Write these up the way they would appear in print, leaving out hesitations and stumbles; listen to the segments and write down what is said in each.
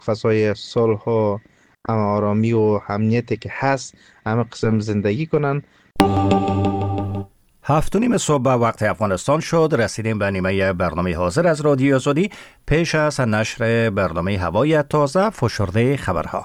فضای صلح و آرامی و امنیتی که هست همه قسم زندگی کنن. 7:30 صبح به وقت افغانستان شد. رسیدیم به نیمه برنامه حاضر از رادیو آزادی. پیش از نشر برنامه هوای تازه فشرده خبرها.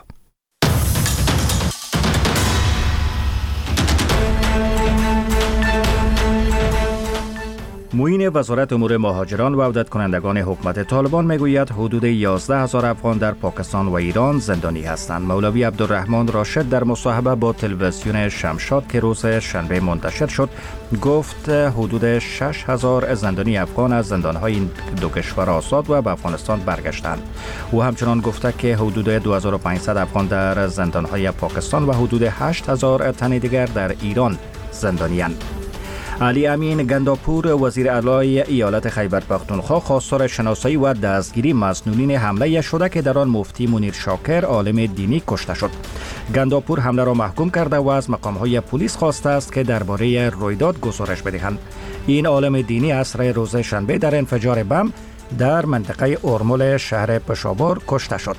معین وزارت امور مهاجران و عودت کنندگان حکومت طالبان میگوید حدود 11,000 افغان در پاکستان و ایران زندانی هستند. مولوی عبدالرحمن راشد در مصاحبه با تلویزیون شمشاد که روز شنبه منتشر شد گفت حدود 6,000 زندانی افغان از زندانهای این دو کشور آزاد و به افغانستان برگشتند. او همچنان گفته که حدود 2500 افغان در زندانهای پاکستان و حدود 8,000 تن دیگر در ایران زندانی‌اند. علی امین گنداپور وزیر اعلی ایالت خیبر پختونخوا خواستار شناسایی و دستگیری مسئولین حمله شده که در آن مفتی منیر شاکر عالم دینی کشته شد. گنداپور حمله را محکوم کرده و از مقام‌های پلیس خواسته است که درباره رویداد گزارش بدهند. این عالم دینی عصر روز شنبه در انفجار بم در منطقه ارمل شهر پشاور کشته شد.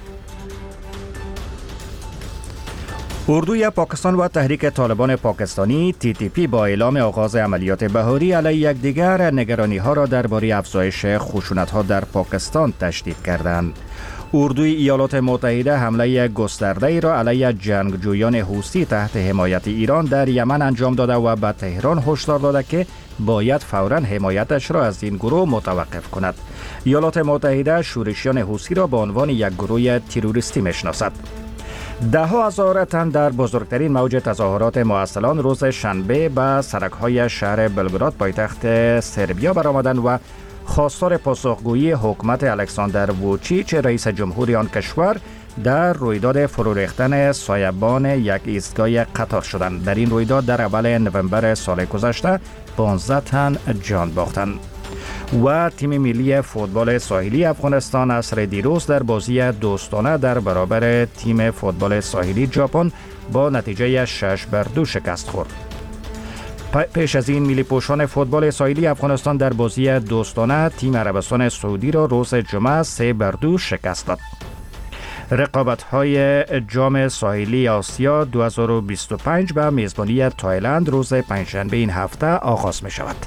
اردوی پاکستان و تحریک طالبان پاکستانی TTP با اعلام آغاز عملیات بهاری علیه یکدیگر نگرانی‌ها را درباره افزایش خشونت‌ها در پاکستان تشدید کردند. اردوی ایالات متحده حمله گسترده‌ای را علیه جنگجویان حوثی تحت حمایت ایران در یمن انجام داده و به تهران هشدار داده که باید فوراً حمایتش را از این گروه متوقف کند. ایالات متحده شورشیان حوثی را به عنوان یک گروه تروریستی می‌شناسد. ده ها هزار تن در بزرگترین موج تظاهرات معطلان روز شنبه به سرک‌های شهر بلگراد پایتخت سربیا برآمدند و خواستار پاسخگویی حکومت الکساندر ووچیچ رئیس جمهوری آن کشور در رویداد فرو ریختن سایبان یک ایستگاه قطار شدند. در این رویداد در اول نوامبر سال گذشته 15 تن جان باختند. و تیم ملی فوتبال ساحلی افغانستان عصر دیروز در بازی دوستانه در برابر تیم فوتبال ساحلی ژاپن با نتیجه 6-2 شکست خورد. پیش از این ملی پوشان فوتبال ساحلی افغانستان در بازی دوستانه تیم عربستان سعودی را روز جمعه 3-2 شکست داد. رقابت‌های جام ساحلی آسیا 2025 به میزبانی تایلند روز پنجشنبه این هفته آغاز می شود.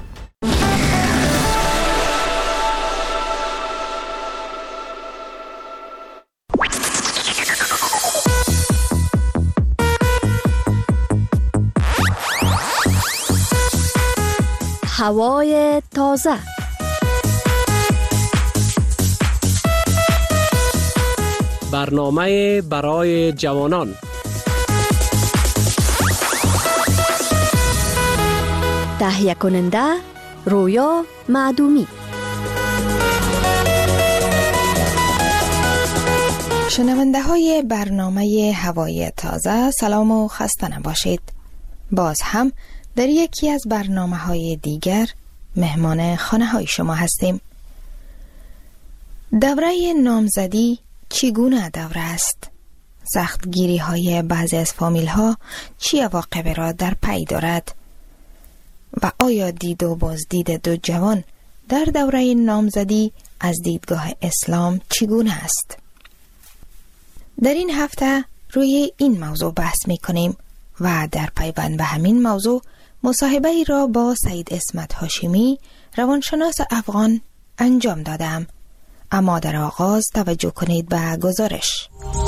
هوای تازه. برنامه برای جوانان. تهیه کننده رویا معدومی. شنونده های برنامه هوای تازه سلام و خسته نباشید. باز هم در یکی از برنامه‌های دیگر مهمان خانه‌های شما هستیم. دوره نامزدی چگونه دوره است؟ سختگیری‌های بعضی از فامیل‌ها چه عواقبی را در پی دارد؟ و آیا دید و بازدید دو جوان در دوره نامزدی از دیدگاه اسلام چگونه است؟ در این هفته روی این موضوع بحث می‌کنیم و در پیوند به همین موضوع مصاحبه‌ای را با سید اسمت هاشمی روانشناس افغان انجام دادم. اما در آغاز توجه کنید به گزارش.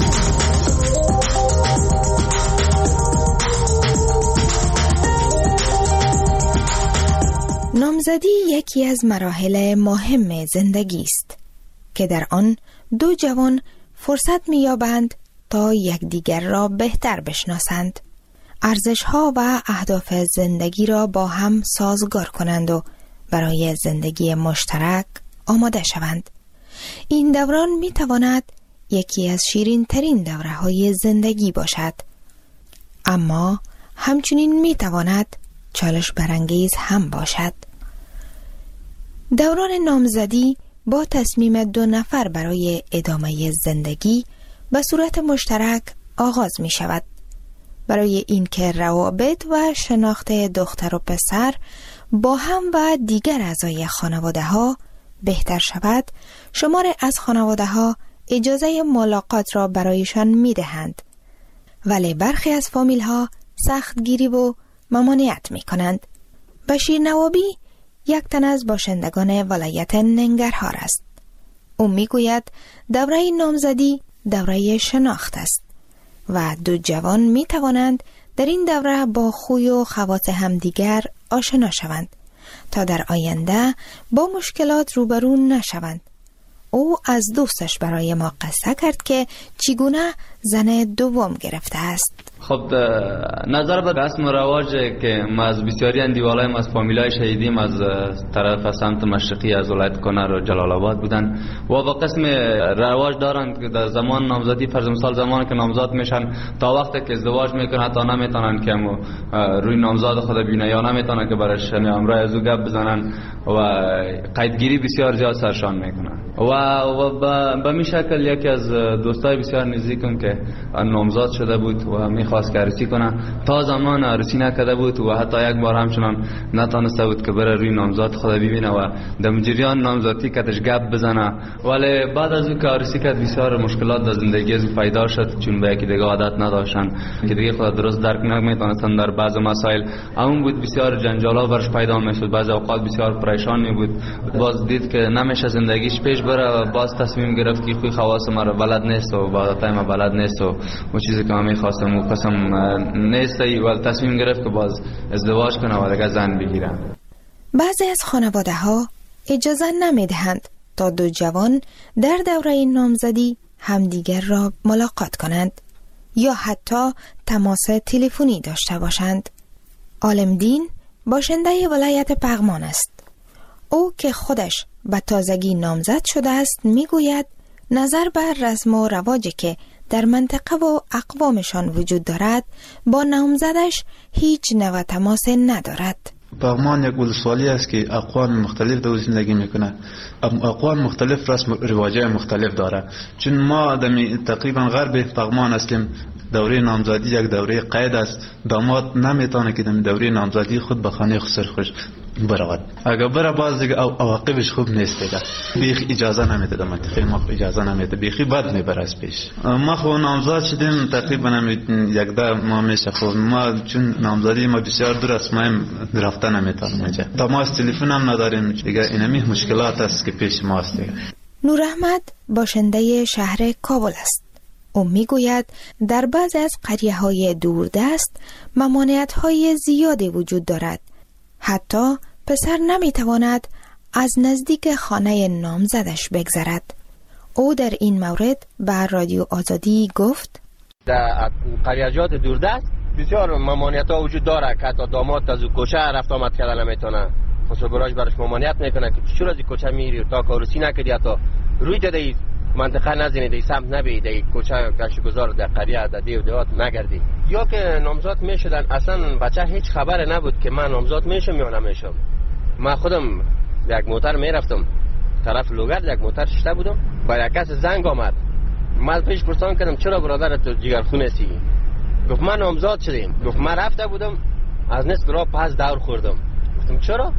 نامزدی یکی از مراحل مهم زندگی است که در آن دو جوان فرصت می‌یابند تا یکدیگر را بهتر بشناسند، ارزش‌ها و اهداف زندگی را با هم سازگار کنند و برای زندگی مشترک آماده شوند. این دوران می‌تواند یکی از شیرین‌ترین دوره‌های زندگی باشد، اما همچنین می‌تواند چالش برانگیز هم باشد. دوران نامزدی با تصمیم دو نفر برای ادامه زندگی به صورت مشترک آغاز می شود. برای اینکه روابط و شناخت دختر و پسر با هم و دیگر اعضای خانواده ها بهتر شود، شماری از خانواده ها اجازه ملاقات را برایشان می دهند. ولی برخی از فامیل ها سختگیری و ممانعت می کنند. بشیر نوابی یک تن از باشندگان ولایت ننگرهار است. او می گوید دوره نامزدی دوره شناخت است و دو جوان می توانند در این دوره با خوی و خواص همدیگر آشنا شوند تا در آینده با مشکلات روبرو نشوند. او از دوستش برای ما قصه کرد که چگونه زن دوم گرفته است. خب نظر به رسم و رواج که ما از بسیاری اندیوالای از فامیلای شهیدیم از طرف سمت مشرقی از ولایت کنر و جلال آباد بودن و با قسم رواج دارن که در زمان نامزدی فرض مثال زمانی که نامزاد میشن تا وقتی که ازدواج میکنن حتی نمیتونن که روی نامزاد خود ببینن یا نمیتونن که برش همراه از او گپ بزنن و قیدگیری بسیار زیاد سرشان میکنن و به می شکل یکی از دوستای بسیار نزدیکم که نامزاد شده بود و میخواست که عروسی کنه تا زمان عروسی نکرده بود و حتی یک بار همچنان نتونسته بود که بره روی نامزاد خود ببینه و در جریان نامزادی کتش گپ بزنه. ولی بعد از اون که عروسی کرد بسیار مشکلات در زندگی از پیدا شد چون به یکی دیگه عادت نداشتن که دیگه خود درست درک نمیتونستن در بعض مسائل اون بود بسیار جنجالا برش پیدا میشد. بعضی اوقات بسیار پریشان بود. باز دید که نمیشه زندگیش پیش بره و باز تصمیم گرفت که خوی خواص ما رو بلد نیست و عادتای ما بلد نیست و چیزی که من می‌خواستم و قسم نیست و تصمیم گرفت که باز ازدواج کنه و دیگه زن بگیره. بعضی از خانواده ها اجازه نمیدهند تا دو جوان در دوره نامزدی همدیگر را ملاقات کنند یا حتی تماس تلفنی داشته باشند. عالمدین باشنده ولایت پغمان است. او که خودش به تازگی نامزد شده است میگوید نظر بر رسم و رواجی که در منطقه و اقوامشان وجود دارد با نامزدش هیچ نوع تماس ندارد. پغمان یک ولسوالی است که اقوام مختلف در زندگی میکنه. اقوام مختلف رسم و رواجای مختلف داره. چون ما تقریبا غرب پغمان هستیم. دوره نامزدی یک دوره قید است. داماد نمیتونه که در دوره نامزدی خود به خانه خسر برود. اگر بره باز دیگه عواقبش خوب نیست دیگه. بیخ اجازه نمیده در منطقه ما اجازه نمیده. بیخی بد میبره از پیش. ما خود نامزد شدیم تقریبا یک ده ماه میشه. خود ما چون نامزدی ما بسیار دور است ما رفته نمیتونیم اینجا. تماس تلفن هم نداریم دیگه. اینمی مشکلات است که پیش ما است دیگه. نور احمد باشنده شهر کابل است. او میگوید در بعضی از قریه‌های دوردست ممانعت‌های زیادی وجود دارد. حتی پسر نمیتواند از نزدیک خانه نامزدش بگذرد. او در این مورد به رادیو آزادی گفت در قریه‌جات دوردست بسیار ممانعت‌ها وجود داره که حتی داماد از کوچه رفت آمد کردن نمیتونه. خسرو براش برش ممانعت میکنه که چرا از کوچه میری تا کارسی نکردی حتی روی دادی منطقه نزنی دی سمت نبی دی کوچه گشتگزار در قریه در دیو دیوات نگردی. یا که نامزاد میشدن اصلا بچه هیچ خبر نبود که من نامزاد میشم یا نمیشم. من خودم یک موتر میرفتم طرف لوگرد یک موتر شته بودم با یک کس زنگ آمد. من پیش پرسان کردم چرا برادر تو جگرخونه سی؟ گفت من نامزاد شدیم. گفت من رفته بودم از نصف راه پس دور خوردم. گفتم چرا؟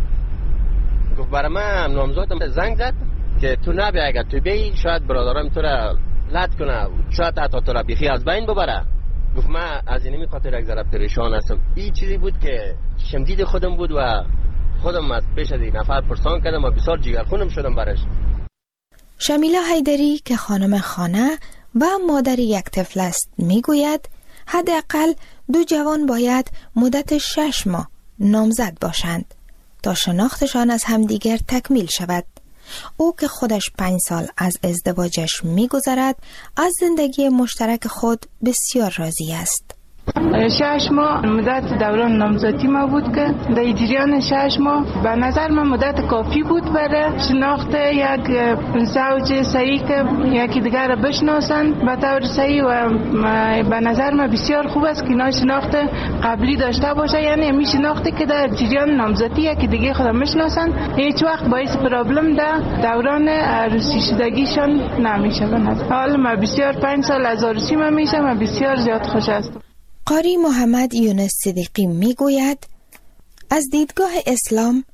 گفت برای من نامزادم زنگ زد که تو نبی اگر تو بی شاید برادرم تو را لط کنه شاید حتی تو را بیخی از بین ببره. گفت من از اینمی خاطر یک ذره پریشان هستم. این چیزی بود که شمدید خودم بود و خودم از پیش از این نفر پرسان کردم و بسیار جگرخونم شدم برش. شمیلا حیدری که خانم خانه و مادر یک طفل است میگوید حداقل دو جوان باید مدت 6 ماه نامزد باشند تا شناختشان از همدیگر تکمیل شود. او که خودش 5 سال از ازدواجش می‌گذرد از زندگی مشترک خود بسیار راضی است. 6 ماه مدت دوران نامزدی ما بود که در جریان 6 ماه به نظر من مدت کافی بود برای شناخت یک زوج صحیح که یکی دیگر را بشناسند به طور صحیح و به نظر من بسیار خوب است که اینا شناخت قبلی داشته باشه. یعنی می شناختی که در جریان نامزدی یکی دیگه خود میشناسند هیچ وقت باعث پرابلم در دوران عروسی شدگیشان نمیشه. به نظر حالا من بسیار 5 سال از عروسی من میشم و بسیار زیاد خوش هستم. قاری محمد یونس صدیقی میگوید از دیدگاه اسلام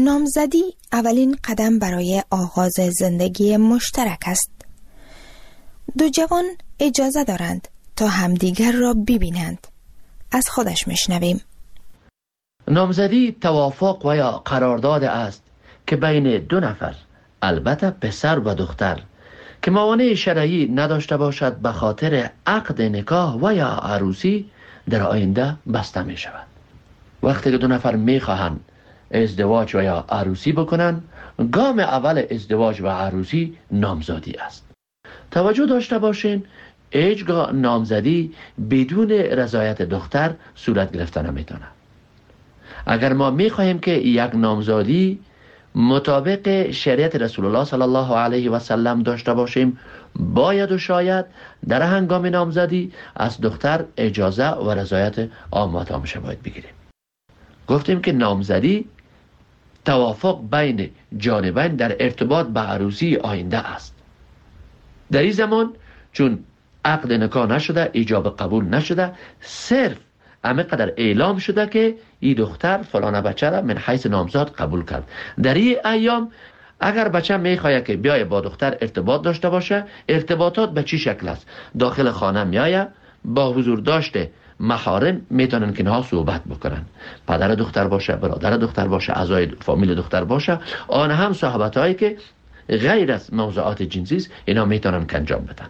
نامزدی اولین قدم برای آغاز زندگی مشترک است. دو جوان اجازه دارند تا همدیگر را ببینند. از خودش میشنویم. نامزدی توافق و یا قرارداد است که بین دو نفر، البته پسر و دختر، که موانع شرعی نداشته باشد به خاطر عقد نکاح و یا عروسی در آینده بسته می شود. وقتی که دو نفر می خواهند ازدواج و یا عروسی بکنند، گام اول ازدواج و عروسی نامزدی است. توجه داشته باشین هیچگاه نامزدی بدون رضایت دختر صورت گرفته نمیتونه. اگر ما میخواهیم که یک نامزدی مطابق شریعت رسول الله صلی الله علیه و سلم داشته باشیم، باید و شاید در هنگام نامزدی از دختر اجازه و رضایت عامه تامشه باید بگیریم. گفتیم که نامزدی توافق بین جانبین در ارتباط به عروسی آینده است. در این زمان چون عقد نکاح نشده، ایجاب قبول نشده، صرف همه قدر اعلام شده که این دختر فلانه بچه را من حیث نامزاد قبول کرد. در این ایام اگر بچه میخواد که بیای با دختر ارتباط داشته باشه، ارتباطات به چی شکل است؟ داخل خانه میایه، با حضور داشته محارم میتونن که اینها صحبت بکنن. پدر دختر باشه، برادر دختر باشه، اعضای فامیل دختر باشه، آن هم صحبت هایی که غیر از موضوعات جنسی است، اینا میتونن که انجام بدن.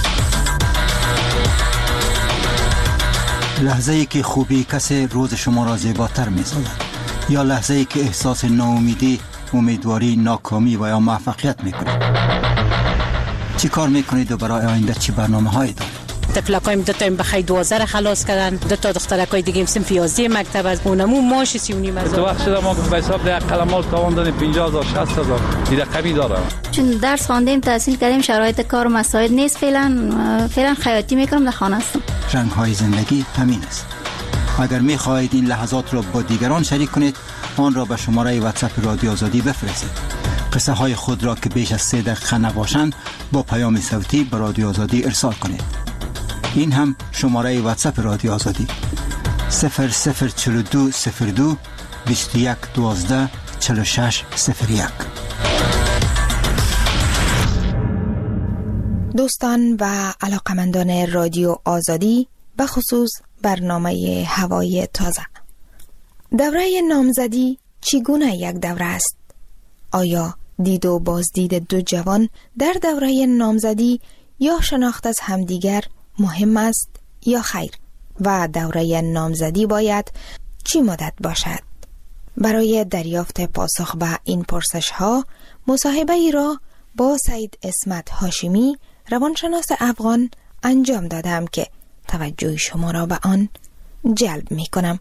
لحظه ای که خوبی کسی روز شما را زیباتر می‌سازد، یا لحظه ای که احساس ناامیدی، امیدواری، ناکامی و یا موفقیت میکنید. چی کار میکنید و برای آینده چی برنامه‌هایی دارید؟ طفلکایم دو تا بخای 12 را خلاص کردن، دو تا دخترکای دیگه صنف 11 مکتب از اونمو ماش 39 هزار. تو وقت شده ما به حساب ده قلمال تاوان دادیم 50000 60000 دیگه کمی داره. چون درس خواندیم، تحصیل کردیم، شرایط کار مساعد نیست، فعلا خیاطی میکنم، در خانه هستم. رنگ های زندگی همین است. اگر میخواهید این لحظات را با دیگران شریک کنید، آن را به شماره واتساپ رادیو آزادی بفرستید. قصه های خود را که بیش از 3 دقیقه نباشند با پیام صوتی به رادیو آزادی ارسال کنید. این هم شماره واتساپ رادیو آزادی 004202 21 12 46 01. دوستان و علاقمندان رادیو آزادی، به خصوص برنامه هوای تازه، دوره نامزدی چگونه یک دوره است؟ آیا دید و بازدید دو جوان در دوره نامزدی یا شناخت از همدیگر مهم است یا خیر؟ و دوره نامزدی باید چی مدت باشد؟ برای دریافت پاسخ به این پرسش ها مصاحبه ای را با سید اسمت هاشمی، روانشناس افغان انجام دادم که توجه شما را به آن جلب می کنم.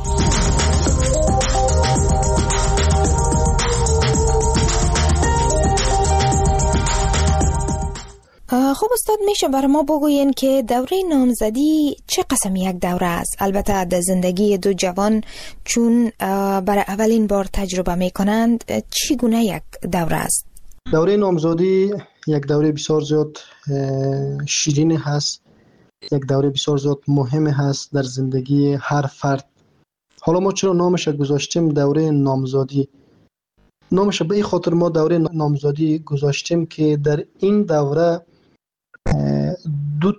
خب استاد، میشه برای ما بگوین که دوره نامزدی چه قسم یک دوره است؟ البته در زندگی دو جوان چون برای اولین بار تجربه میکنند، چگونه یک دوره است؟ دوره نامزدی یک دوره بسیار زیاد شیرین هست، یک دوره بسیار زیاد مهم هست در زندگی هر فرد. حالا ما چرا نامش گذاشتیم دوره نامزدی؟ نامش به این خاطر ما دوره نامزدی گذاشتیم که در این دوره دو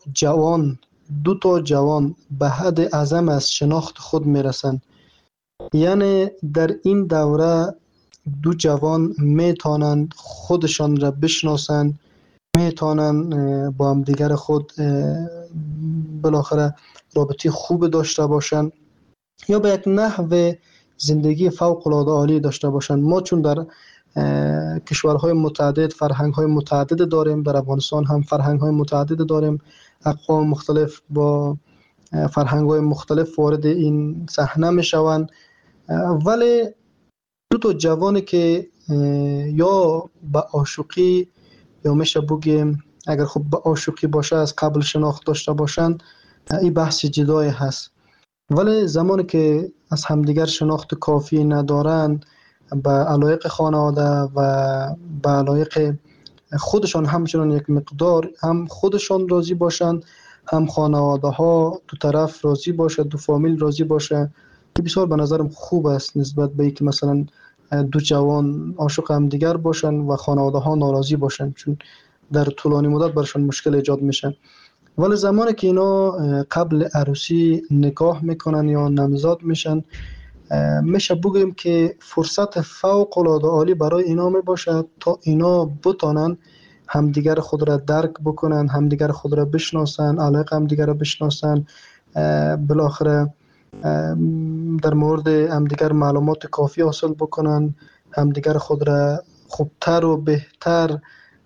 تا جوان به حد اعظم از شناخت خود میرسند. یعنی در این دوره دو جوان میتونند خودشان را بشناسند، میتونند با هم دیگر خود بالاخره رابطه خوب داشته باشند یا به یک نحو زندگی فوق العاده عالی داشته باشند. ما چون در کشورهای متعدد فرهنگ‌های متعدد داریم، در افغانستان هم فرهنگ‌های متعدد داریم، اقوام مختلف با فرهنگ‌های مختلف وارد این صحنه میشوند، ولی دو تا جوانی که یا به عاشقی یا میشه بگیم اگر خب به عاشقی باشه از قبل شناخت داشته باشند، این بحث جدای هست. ولی زمانی که از همدیگر شناخت کافی ندارند، به علایق خانواده و به علایق خودشان همچنان یک مقدار هم خودشان راضی باشند، هم خانواده ها دو طرف راضی باشه، دو فامیل راضی باشه، که بسیار به نظرم خوب است نسبت به اینکه مثلا دو جوان عاشق هم دیگر باشن و خانواده ها ناراضی باشن. چون در طولانی مدت برشان مشکل ایجاد میشه. ولی زمانی که اینا قبل عروسی نکاح میکنن یا نامزاد میشن، میشه بگیم که فرصت فوق العاده عالی برای اینا میباشه تا اینا بتانن همدیگر خود را درک بکنن، همدیگر خود را بشناسن، علاقه همدیگر را بشناسن، بالاخره در مورد همدیگر معلومات کافی حاصل بکنن، همدیگر خود را خوبتر و بهتر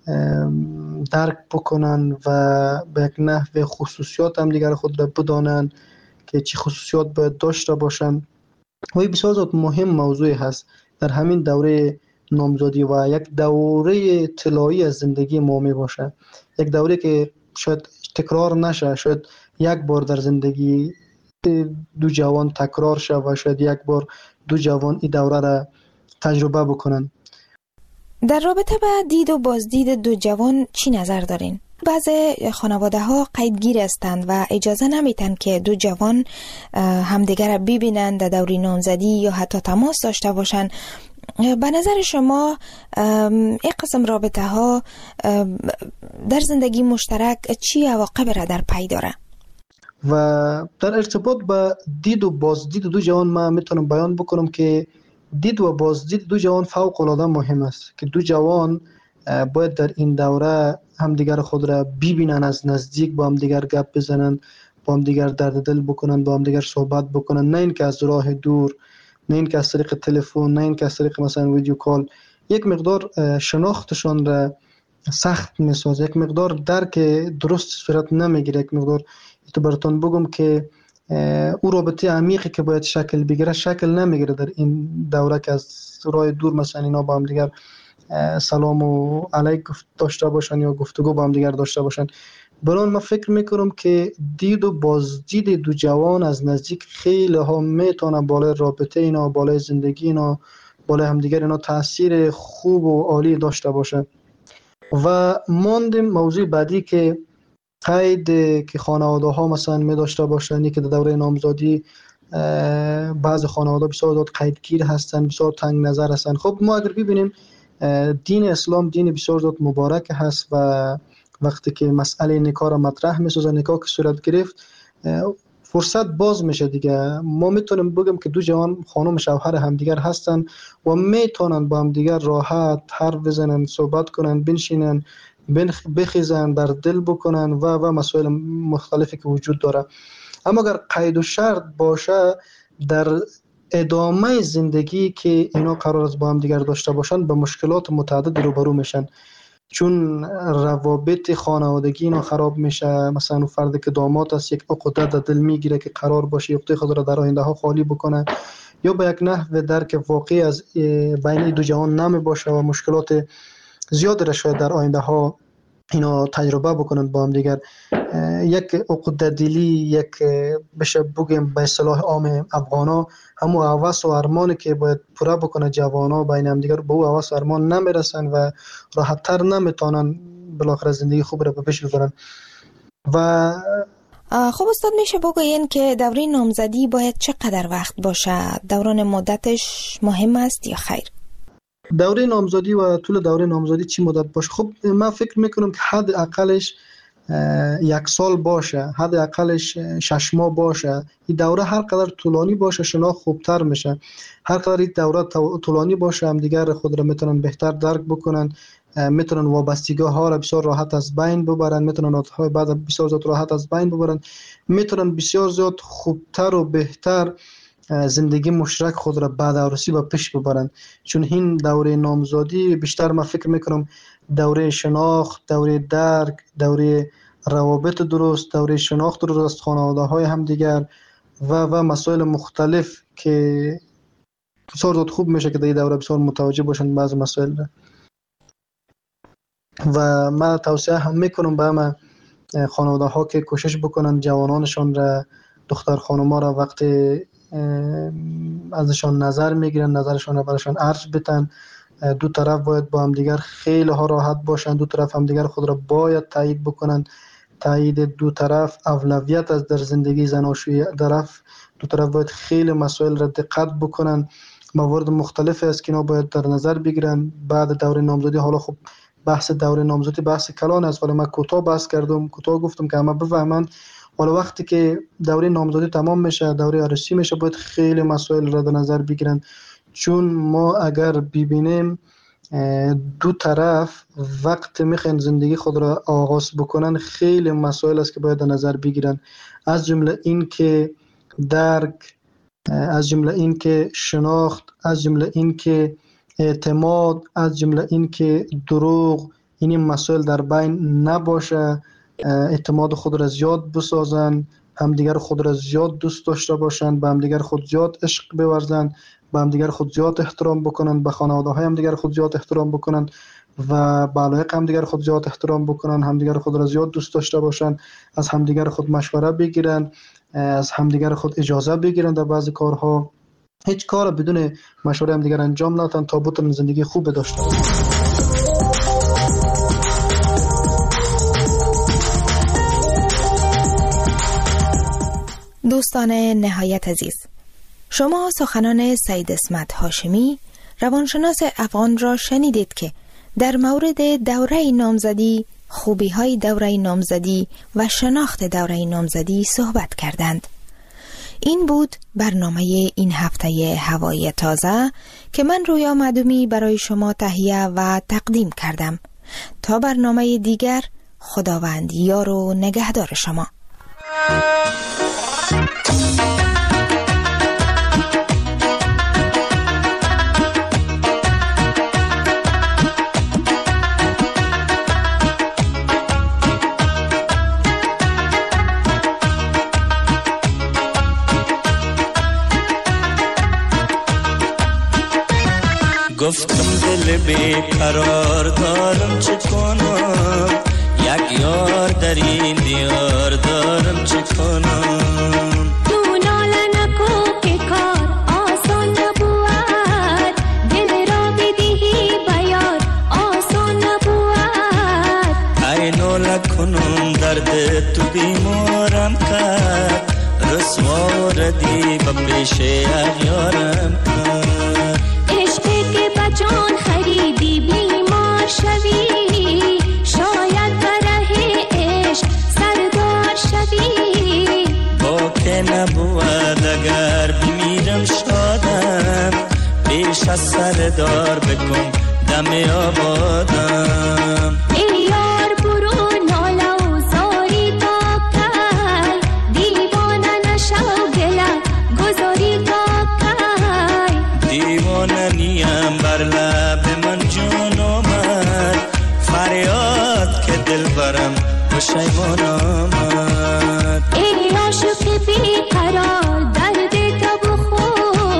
درک بکنن و به یک نحو خصوصیات همدیگر خود را بدانن که چه خصوصیات باید داشته باشن. و این بسیار زیاد مهم موضوع هست در همین دوره نامزادی و یک دوره طلایی از زندگی ما می باشه، یک دوره که شاید تکرار نشه، شاید یک بار در زندگی دو جوان تکرار شه و شاید یک بار دو جوان این دوره را تجربه بکنن. در رابطه با دید و بازدید دو جوان چی نظر دارین؟ بعضی خانواده ها قیدگیر هستند و اجازه نمیتن که دو جوان همدیگر را ببینن در دوره نامزدی یا حتی تماس داشته باشن. به نظر شما این قسم رابطه ها در زندگی مشترک چی عواقب را در پی داره؟ و در ارتباط با دید و بازدید دو جوان من میتونم بیان بکنم که دید و بازدید دو جوان فوق العاده مهم است که دو جوان باید در این دوره همدیگر خود را ببینن، از نزدیک با همدیگر گپ بزنن، با همدیگر درد دل بکنن، با همدیگر صحبت بکنن، نه اینکه از راه دور، نه اینکه از طریق تلفن، نه اینکه از طریق مثلا ویدیو کال. یک مقدار شناختشان را سخت میسازه، یک مقدار درک درست صورت نمیگیره، یک مقدار تو براتون بگم که او رابطه عمیقی که باید شکل بگیره شکل نمیگیره در این دوره که از راه دور مثلا اینا با هم دیگر سلام و علیک داشته باشن یا گفتگو با هم دیگر داشته باشن. برای من فکر میکنم که دید و بازدید دو جوان از نزدیک خیلی ها میتونه بالای رابطه اینا، بالای زندگی اینا، بالای همدیگر اینا تاثیر خوب و عالی داشته باشه. و ماندیم موضوع بعدی که قید که خانواده ها مثلا می داشته باشند که در دوره نامزادی بعض خانواده بسیار زیاد قیدگیر هستن، بسیار تنگ نظر هستن. خب ما اگر ببینیم دین اسلام دین بسیار زیاد مبارک هست و وقتی که مسئله نکاح را مطرح می‌سازه، نکاح که صورت گرفت فرصت باز میشه دیگه. ما میتونیم بگیم که دو جوان خانم شوهر همدیگر هستن و میتونن با همدیگر راحت حرف بزنن، صحبت کنن، بنشینن، بخیزن، در دل بکنن و مسائل مختلفی که وجود داره. اما اگر قید و شرط باشه در ادامه زندگی که اینا قرار است با هم دیگر داشته باشن به مشکلات متعدد روبرو میشن، چون روابط خانوادگی اینا خراب میشه. مثلا فردی که داماد است یک عقده در دل میگیره که قرار باشه عقده خود را در آینده ها خالی بکنه، یا به یک نحو درک واقعی از بین دو جوان نمی باشه و مشکلات زیاد را شاید در آینده ها اینا تجربه بکنن با هم دیگر. یک عقده دلی، یک بشه بگیم به اصطلاح عام افغانا همون هوس و ارمانی که باید پوره بکنه جوانا بین هم دیگر به او هوس و ارمان نمیرسن و راحت تر نمیتونن بالاخره زندگی خوب را به پیش ببرن. و خب استاد میشه بگوین که دوره نامزدی باید چقدر وقت باشه؟ دوران مدتش مهم است یا خیر؟ دوره نامزدی و طول دوره نامزدی چی مدت باشه؟ خب من فکر میکنم که حد اقلش 1 سال باشه، حد اقلش 6 ماه باشه. این دوره هر قدر طولانی باشه شناخت خوبتر میشه، هر قدر این دوره طولانی باشه هم دیگر خود را میتونن بهتر درک بکنن، میتونن وابستگی ها را بسیار راحت از بین ببرن، میتونن عادت‌های بعد بسیار زیاد راحت از بین ببرن، میتونن بسیار زیاد خوبتر و بهتر زندگی مشترک خود را بعد عروسی با پیش ببرن. چون این دوره نامزادی بیشتر من فکر میکنم دوره شناخت، دوره درک، دوره روابط درست، دوره شناخت درست خانواده های هم دیگر و مسائل مختلف که بسیار زیاد خوب میشه که در این دوره بسیار متوجه باشن بعض مسائل. و من توصیه هم میکنم به همه خانواده ها که کوشش بکنن جوانانشان را، دختر خانوما را وقتی ازشان نظر میگیرن نظرشان را برشان عرض بتن. دو طرف باید با هم دیگر خیلی ها راحت باشن، دو طرف هم دیگر خود را باید تایید بکنن. تایید دو طرف اولویت از در زندگی زناشویی طرف. دو طرف باید خیلی مسائل را دقت بکنن. موارد مختلفی است که اینا باید در نظر بگیرن بعد دوره نامزدی. حالا خب بحث دوره نامزدی بحث کلان است، ولی من کوتاه بحث کردم، کوتاه گفتم که همه بفهمند. ولی وقتی که دوره نامزدی تمام میشه، دوره عروسی میشه، باید خیلی مسائل را در نظر بگیرن، چون ما اگر ببینیم دو طرف وقت میخواین زندگی خود را آغاز بکنن، خیلی مسائل است که باید در نظر بگیرن، از جمله این که درک، از جمله این که شناخت، از جمله این که اعتماد، از جمله این که دروغ، این مسائل در بین نباشه، اعتماد خود را زیاد بسازن، همدیگر خود را زیاد دوست داشته باشند، به همدیگر خود زیاد عشق بورزند، به همدیگر خود زیاد احترام بکنند، به خانواده های همدیگر خود زیاد احترام بکنند و به علایق همدیگر خود زیاد احترام بکنند، همدیگر خود را زیاد دوست داشته باشند، از همدیگر خود مشوره بگیرند، از همدیگر خود اجازه بگیرند در بعضی کارها. هیچ کار بدون مشوره همدیگر انجام ندن تا بتونن زندگی خوب داشته باشند. دوستان نهایت عزیز، شما سخنان سید اسمت هاشمی روانشناس افغان را شنیدید که در مورد دوره نامزدی، خوبی های دوره نامزدی و شناخت دوره نامزدی صحبت کردند. این بود برنامه این هفته هوای تازه که من رویا معدومی برای شما تهیه و تقدیم کردم. تا برنامه دیگر، خداوند یار و نگهدار شما. گفتم دل بیقرار دارم چه کنم، یک یار در این دیار دارم چه کنم. تو ناله نکو که کار آسان نبود، دل را بدهی بیار آسان نبود. ای ناله کنم درد تو بیمارم کرد، رسوا ردی به پیش یارم کرد. جان خریدی بیمار شوی، شاید بره عشق سردار شوی. با که نبود اگر بمیرم شادم، پیش از سردار بکن دم آبادم. ای یار برو ناله و زاری تا کی، دیوانه نشو گله گذاری تا کی. دیوانه نیم بر لب من جان آمد، فریاد که دل برم پشیمان آمد. ای عاشق بیقرار درد تو بخو،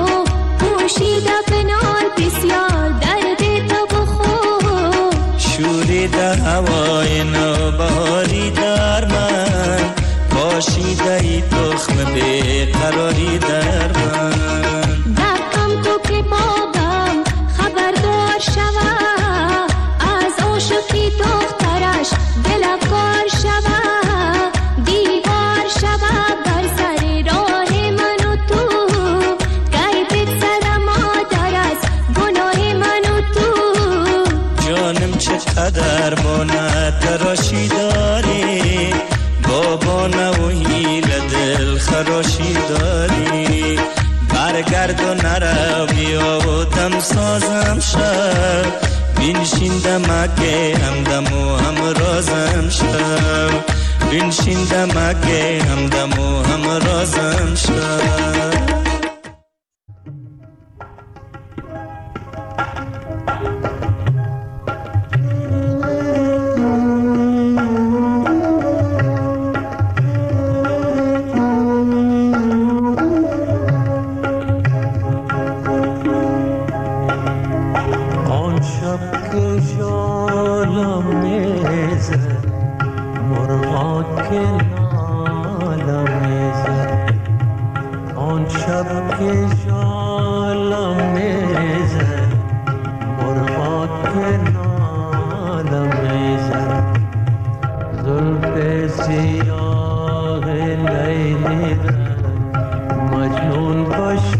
پوشیده بنال بسیار درد تو بخو. شوریده هوای نوبهاری در من، پاشیده ای تخم بیقراری در من. دقم تو که باغم خبردار شوه، از عاشقی دخترش دلکار شوه. دیوار شوه بر سر راه من و تو، گیبت سر مادر از گناه من و تو. جانم چقدر بانه تراشی داری، بابانه و حیل دل خراشی داری. برگرد و نرو بیا و دم سازم شد، بنشین دمکه همدم و همرازم شد. بنشین دمکه همدم و همرازم شد.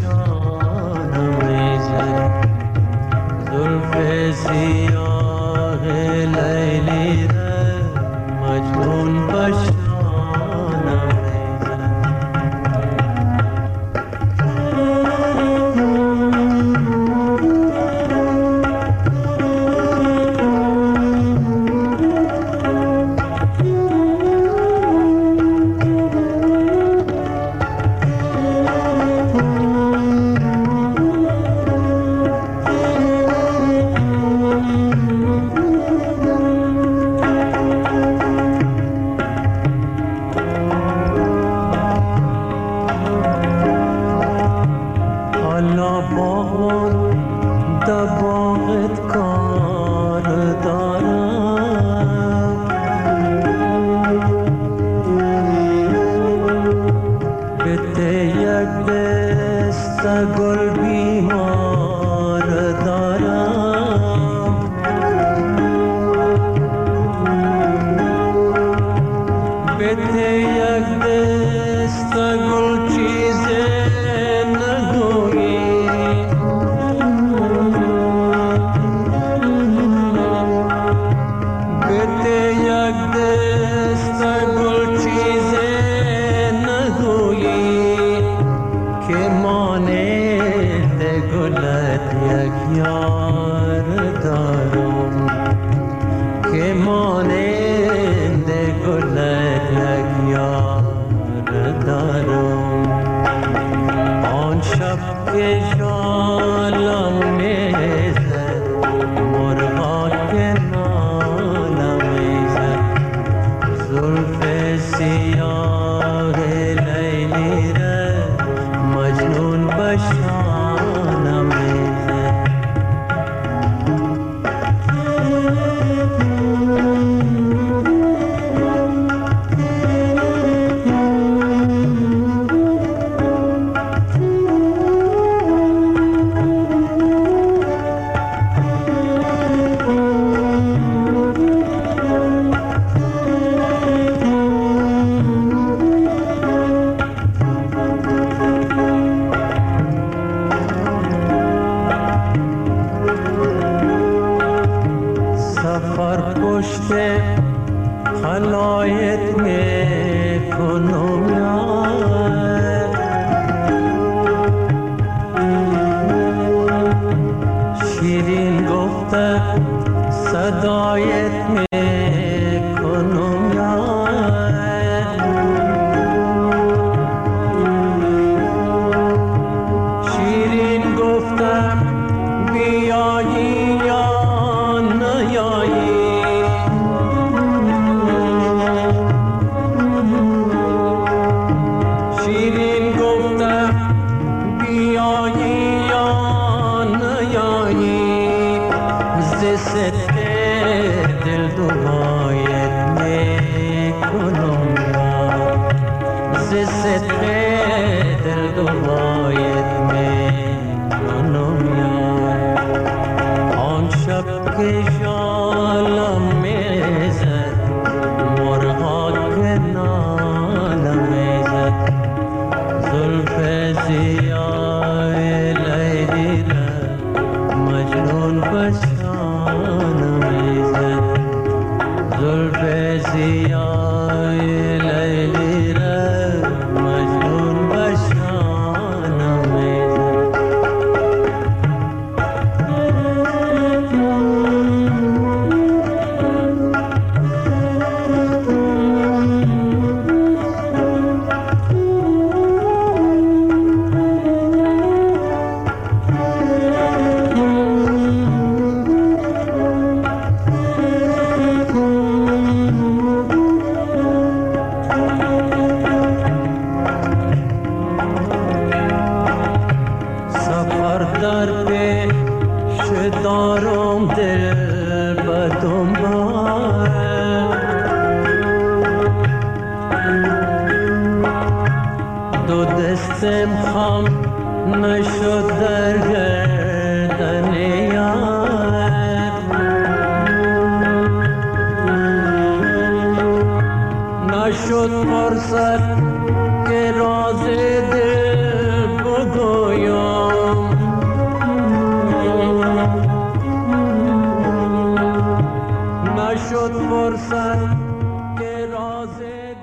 زلف سیاه لیلی را مجنون بشانم شد فرصت